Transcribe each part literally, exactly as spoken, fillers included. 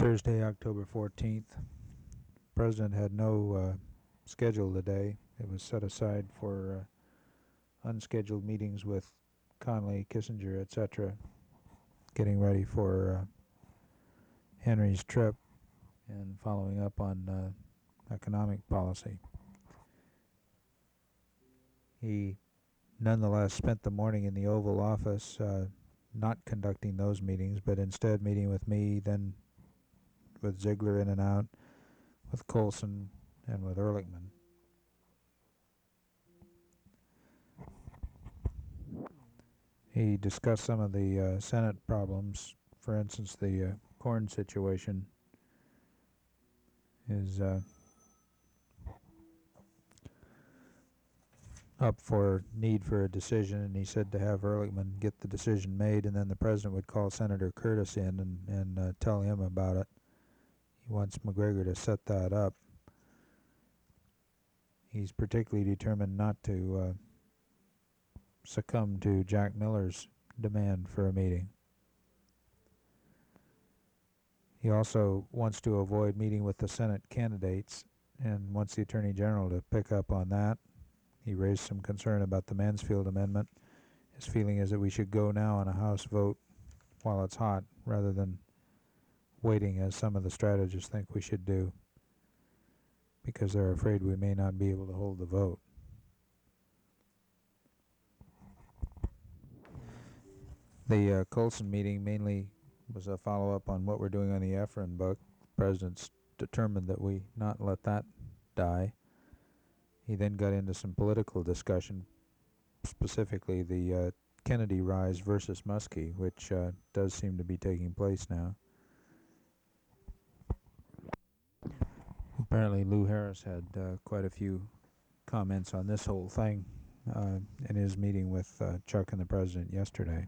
Thursday, October fourteenth. The President had no uh, schedule today. It was set aside for uh, unscheduled meetings with Connally, Kissinger, et cetera, getting ready for uh, Henry's trip and following up on uh, economic policy. He nonetheless spent the morning in the Oval Office, uh, not conducting those meetings, but instead meeting with me, then with Ziegler in and out, with Colson, and with Ehrlichman. He discussed some of the uh, Senate problems. For instance, the uh, corn situation is uh, up for need for a decision, and he said to have Ehrlichman get the decision made, and then the President would call Senator Curtis in and, and uh, tell him about it. He wants McGregor to set that up. He's particularly determined not to uh, succumb to Jack Miller's demand for a meeting. He also wants to avoid meeting with the Senate candidates and wants the Attorney General to pick up on that. He raised some concern about the Mansfield Amendment. His feeling is that we should go now on a House vote while it's hot rather than waiting, as some of the strategists think we should do, because they're afraid we may not be able to hold the vote. The uh, Colson meeting mainly was a follow-up on what we're doing on the Efron book. The President's determined that we not let that die. He then got into some political discussion, specifically the uh, Kennedy rise versus Muskie, which uh, does seem to be taking place now. Apparently Lou Harris had uh, quite a few comments on this whole thing uh, in his meeting with uh, Chuck and the President yesterday.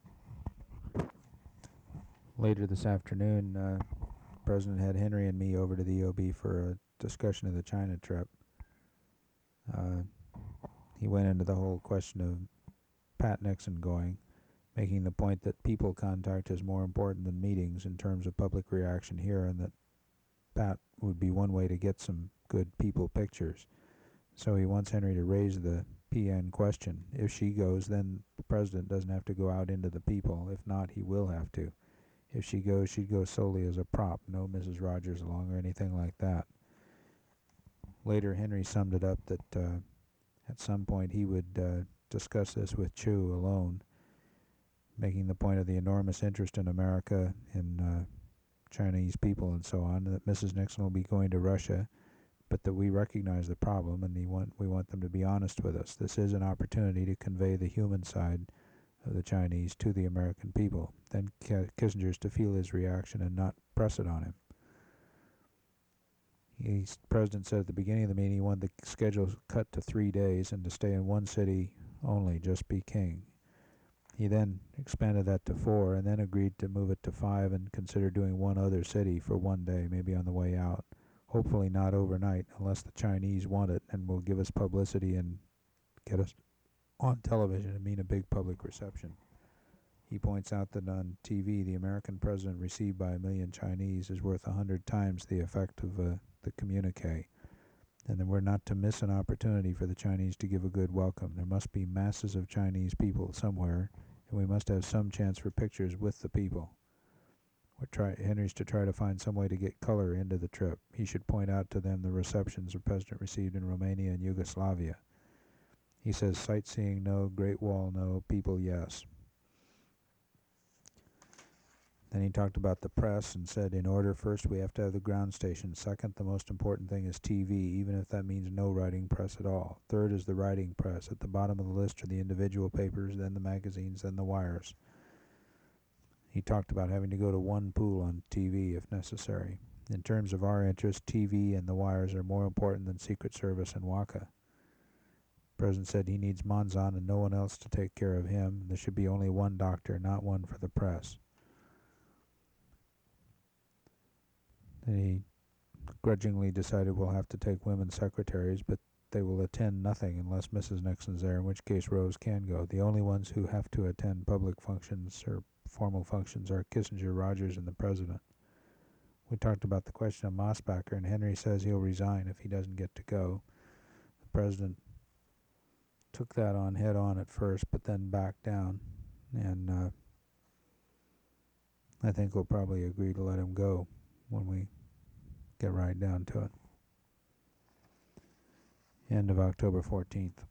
Later this afternoon, uh, the President had Henry and me over to the E O B for a discussion of the China trip. Uh, he went into the whole question of Pat Nixon going, making the point that people contact is more important than meetings in terms of public reaction here, and that Pat would be one way to get some good people pictures. So he wants Henry to raise the P N question. If she goes, then the President doesn't have to go out into the people. If not, he will have to. If she goes, she'd go solely as a prop, no Missus Rogers along or anything like that. Later, Henry summed it up that uh, at some point he would uh, discuss this with Chu alone, making the point of the enormous interest in America, in uh, Chinese people and so on, that Missus Nixon will be going to Russia, but that we recognize the problem and we want, we want them to be honest with us. This is an opportunity to convey the human side of the Chinese to the American people. Then Kissinger's to feel his reaction and not press it on him. He, the President said at the beginning of the meeting he wanted the schedule cut to three days and to stay in one city only, just be king. He then expanded that to four and then agreed to move it to five and consider doing one other city for one day, maybe on the way out. Hopefully not overnight, unless the Chinese want it and will give us publicity and get us on television and mean a big public reception. He points out that on T V, the American president received by a million Chinese is worth a hundred times the effect of uh, the communique, and that we're not to miss an opportunity for the Chinese to give a good welcome. There must be masses of Chinese people somewhere, and we must have some chance for pictures with the people. We're try Henry's to try to find some way to get color into the trip. He should point out to them the receptions the president received in Romania and Yugoslavia. He says sightseeing no, Great Wall no, people yes. Then he talked about the press and said, in order, first we have to have the ground station. Second, the most important thing is T V, even if that means no writing press at all. Third is the writing press. At the bottom of the list are the individual papers, then the magazines, then the wires. He talked about having to go to one pool on T V if necessary. In terms of our interest, T V and the wires are more important than Secret Service and W A C A. The President said he needs Monzon and no one else to take care of him. There should be only one doctor, not one for the press. Then he grudgingly decided we'll have to take women secretaries, but they will attend nothing unless Missus Nixon's there, in which case Rose can go. The only ones who have to attend public functions or formal functions are Kissinger, Rogers, and the President. we talked about the question of Mosbacher, and Henry says he'll resign if he doesn't get to go. The president took that on head on at first, but then backed down, and uh, I think we'll probably agree to let him go when we get right down to it. End of October fourteenth.